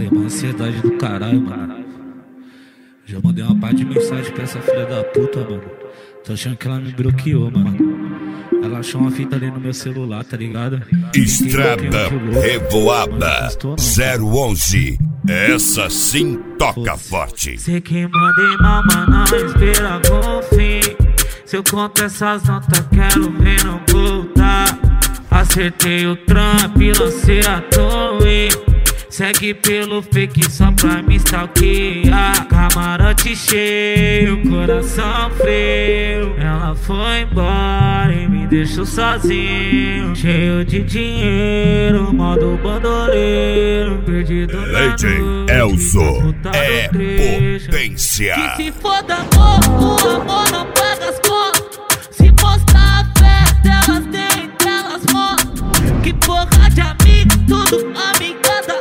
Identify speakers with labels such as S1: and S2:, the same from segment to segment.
S1: Falei, uma ansiedade do caralho, mano. Já mandei uma parte de mensagem pra essa filha da puta, mano. Tô achando que ela me bloqueou, mano. Ela achou uma fita ali no meu celular, tá ligado?
S2: Estrada Revoada 011. Essa sim toca forte.
S1: Sei que mandei mamar na espera com fim. Se eu conto essas notas, quero ver não voltar. Acertei o trampo e lancei a torre. Segue pelo fake só pra me stalkear. Camarote cheio, coração frio. Ela foi embora e me deixou sozinho. Cheio de dinheiro, modo bandoleiro. Perdido na noite,
S2: Elzo é potência.
S1: Que se foda amor, o amor não paga as contas. Se mostrar a fé delas, tem delas mostram. Que porra de amigo, tudo amigada.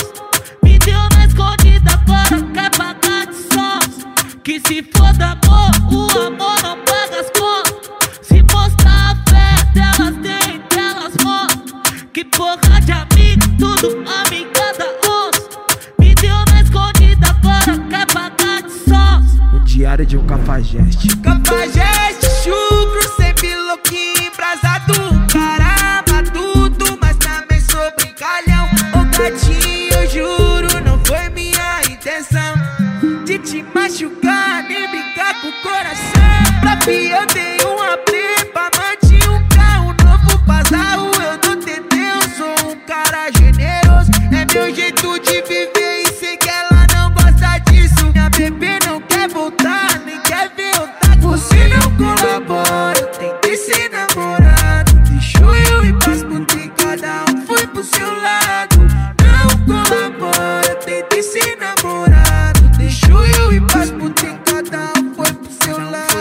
S1: Que se foda amor, o amor não paga as contas. Se mostrar a fé delas, tem delas mostram. Que porra de amigo, tudo amigada osso. Me deu na escondida, agora quer pagar de sócio.
S3: O diário de um cafajeste.
S4: Cafajeste, chucro, sempre louquinho, embrasado. Caramba, tudo, mas também sou brincalhão. Ô gatinho, eu juro, não foi minha intenção de te machucar, nem brincar com o coração. Pra fi eu dei uma prepa, mande um carro novo pra Zahu. Eu dou TT, eu sou um cara generoso. É meu jeito de viver e sei que ela não gosta disso. Minha bebê não quer voltar, nem quer ver eu tá com você. Não colabora, tentei ser namorado. Deixou eu ir pras putas, cada um foi pro seu lado. Não colabora, tentei ser namorado. Deixou eu ir pras putas, cada um foi pro seu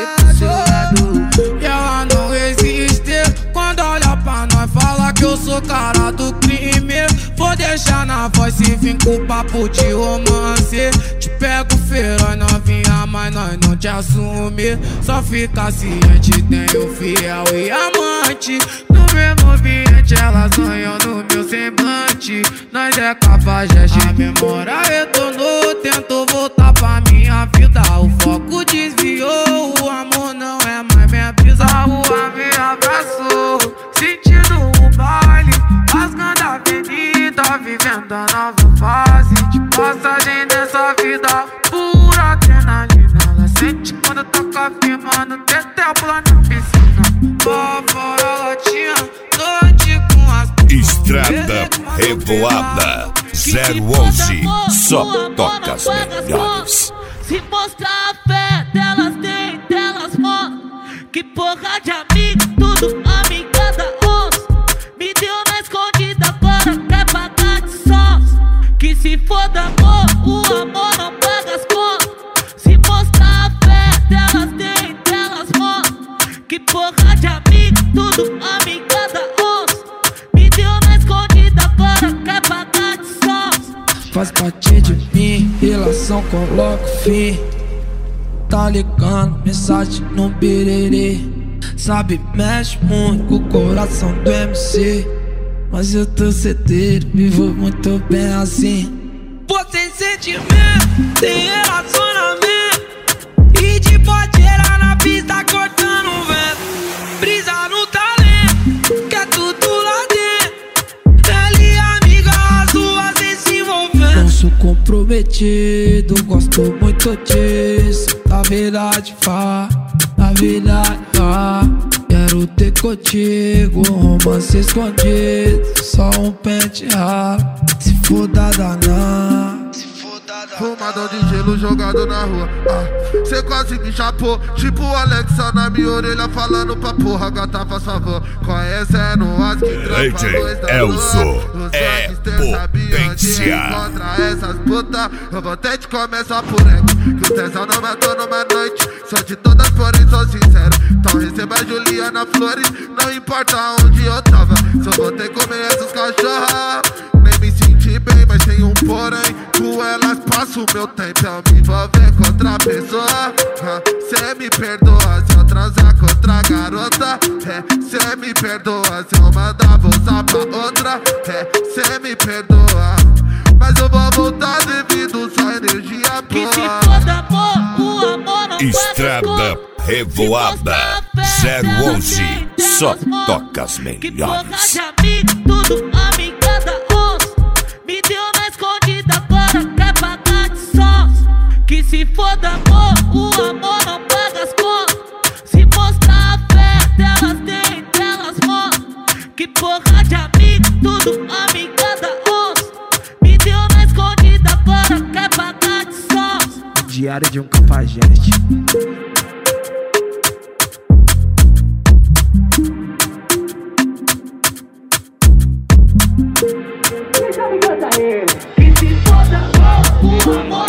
S4: lado.
S5: E ela não existe. Quando olha pra nós, fala que eu sou cara do crime. Vou deixar na voz e vim com papo de romance. Te pego feroz, novinha, mas nós não te assume. Só fica ciente, tenho fiel e amante. No mesmo ambiente, elas sonham no meu semblante. Nós é cafajeste, a memória retornou. Tento voltar pra minha vida, o foco desviou. O amor não é mais minha brisa, a rua me abraçou. Sentindo o baile, rasgando a avenida, vivendo a nova fase de passagem dessa vida. Pura adrenalina, ela sente quando toca firmando. Tetel pula na piscina, pra fora latinha, noite com as
S2: Estrada Revoada 011. Só toca as melhores.
S1: Se mostrar a fé delas, tem delas mostram. Que porra de amigo, tudo amigada osso. Me deu na escondida, agora quer pagar de sócio. Que se foda amor, o amor não paga as contas. Se mostrar a fé delas, tem delas mostram. Que porra de amigo, tudo amigada osso. Me deu na escondida, agora quer pagar de sócio.
S3: Faz parte de mim, relação coloco fim. Tá ligando, mensagem no birerê. Sabe, mexe muito com o coração do MC. Mas eu tô certeiro, vivo muito bem assim.
S4: Pô, sem sentimento, tem relacionamento. E de boteira na pista cortando o vento. Brisa no talento, quer tudo lá dentro. Ela e amiga, as duas se envolvendo.
S3: Não sou comprometido, gosto muito disso. Na verdade, na verdade, quero ter contigo um romance escondido, só um pente raro. Se for danar,
S6: fumadão de gelo jogado na rua. Cê quase me chapou, tipo o Alexa na minha orelha falando pra porra, gata faz favor. Conhecendo as que trampa dois da
S2: Elzo é potência.
S6: Contra essas putas, eu vou ter te começar por ego. Que o tesão não matou numa noite, sou de todas porém sou sincero. Então receba a Juliana Flores, não importa onde eu tava. Só vou ter que comer essas cachorras. Nem me senti bem, mas tem um porém. Com elas passo o meu tempo, eu me envolver com outra pessoa. Cê me perdoa se eu transar com outra garota. Cê me perdoa se eu mandar vou usar pra outra. Cê me perdoa. mas eu vou voltar devido só energia
S1: Que se
S6: boa.
S1: foda amor, o amor não
S2: Estrada Revoada 011, só toca as
S1: Que porra
S2: melhores.
S1: de amigo, tudo amiga da onça. Me deu na escondida, agora quer pagar de sócio. Que se foda amor, o amor não paga as contas. Se mostrar a fé delas tem, delas mostram. Que porra de amigo, tudo amiga da onça. Me deu na escondida, agora quer pagar de sócio.
S3: Diário de um Cafajeste.
S1: Que se foda amor, o amor